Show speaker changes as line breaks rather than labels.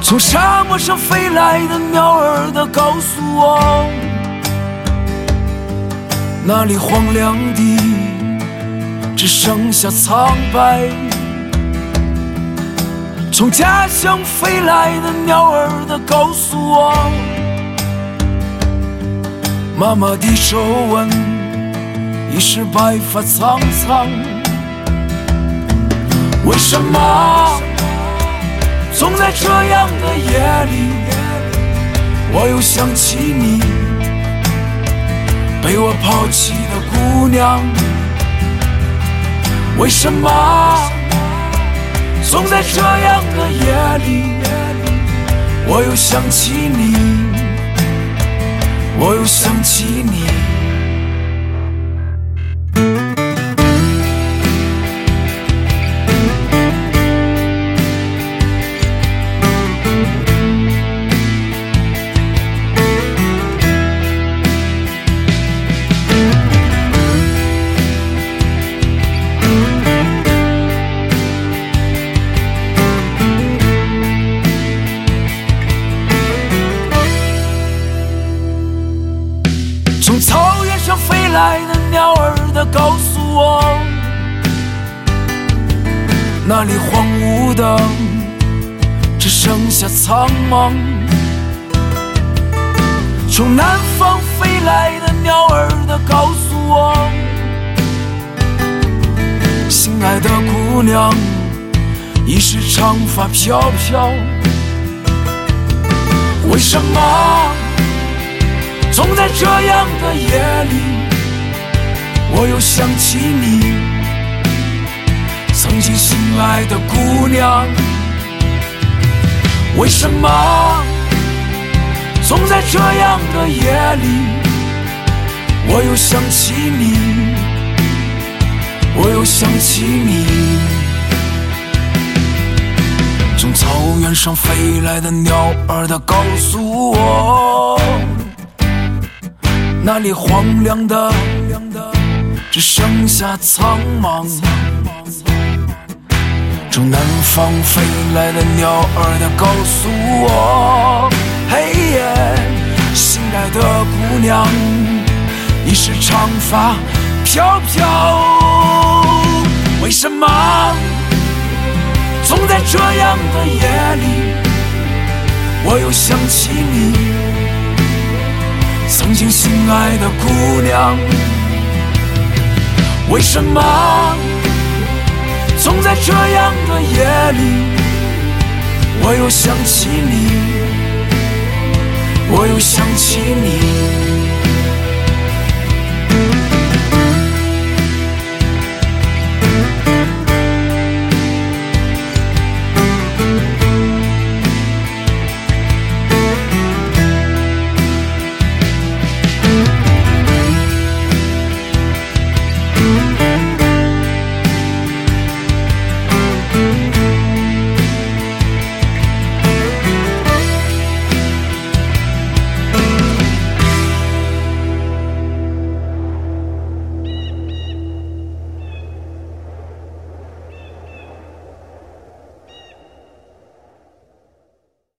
从沙漠上飞来的鸟儿的告诉我，那里荒凉的只剩下苍白。从家乡飞来的鸟儿的告诉我，妈妈的手纹已是白发苍苍。为什么总在这样的夜里，我又想起你，被我抛弃的姑娘？为什么总在这样的夜里，我又想起你，我又想起你？从草原上飞来的鸟儿的告诉我，那里荒芜的只剩下苍茫。从南方飞来的鸟儿的告诉我，心爱的姑娘已是长发飘飘。为什么总在这样的夜里，我又想起你，曾经心爱的姑娘？为什么总在这样的夜里，我又想起你，我又想起你？从草原上飞来的鸟儿的告诉我，那里荒凉的只剩下苍茫。从南方飞来的鸟儿的告诉我，嘿耶，心爱的姑娘已是长发飘飘。为什么总在这样的夜里，我又想起你，曾经心爱的姑娘？为什么总在这样的夜里，我又想起你，我又想起你？